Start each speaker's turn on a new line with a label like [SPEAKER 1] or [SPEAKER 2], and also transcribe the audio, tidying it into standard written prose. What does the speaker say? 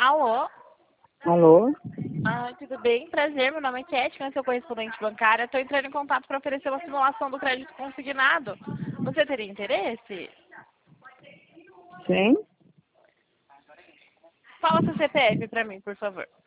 [SPEAKER 1] Alô?
[SPEAKER 2] Alô?
[SPEAKER 1] Tudo bem? Prazer, meu nome é Kética, sou correspondente bancária. Estou entrando em contato para oferecer uma simulação do crédito consignado. Você teria interesse?
[SPEAKER 2] Sim?
[SPEAKER 1] Fala seu CPF para mim, por favor.